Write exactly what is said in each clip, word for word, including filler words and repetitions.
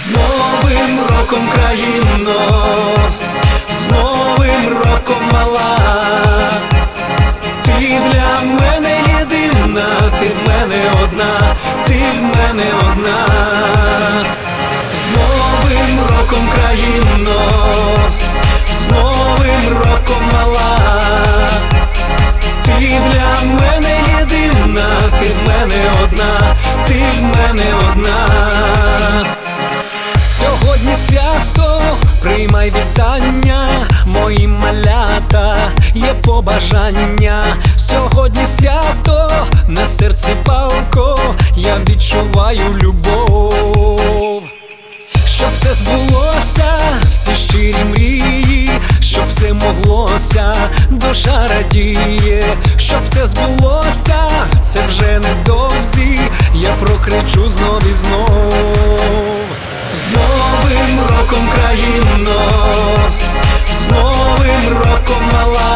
З Новим роком, країно, з Новим роком, мала. Ти для мене єдина, ти в мене одна, ти в мене одна. З Новим роком, країно, з Новим роком, мала. Ти для мене єдина, ти в мене одна, ти в мене одна. Сьогодні свято, приймай вітання, мої малята, є побажання. Сьогодні свято, на серці палко, я відчуваю любов. Щоб все збулося, всі щирі мрії, щоб все моглося, душа радіє. Щоб все збулося, це вже невдовзі, я прокричу знов і знов. З Новим роком, країно, з Новим роком, мала.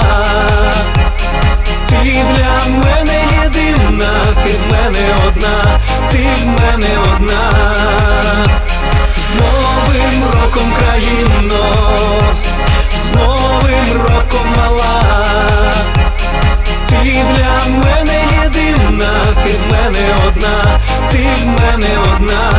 Ти для мене єдина, ти в мене одна, ти в мене одна. З Новим роком, країно, з Новим роком, мала. Ти для мене єдина, ти в мене одна, ти в мене одна.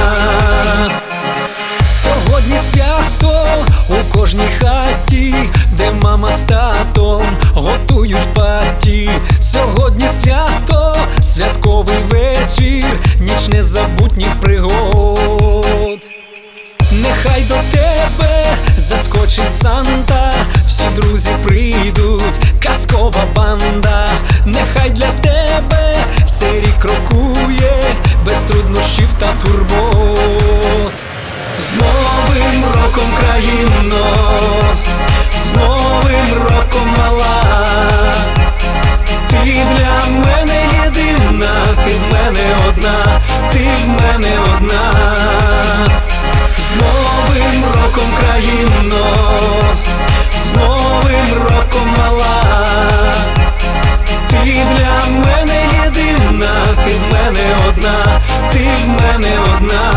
Сьогодні свято у кожній хаті, де мама з татом готують паті. Сьогодні свято, святковий вечір, ніч незабутніх пригод. Нехай до тебе заскочить Санта, всі друзі прийдуть, казкова банда. Нехай для тебе цей рік крокує, без труднощів та турбот. З Новим роком, країно, з Новим роком, мала. Ти для мене єдина, ти в мене одна, ти в мене одна. З Новим роком, країно, з Новим роком, мала. Ти для мене єдина, ти в мене одна, ти в мене одна.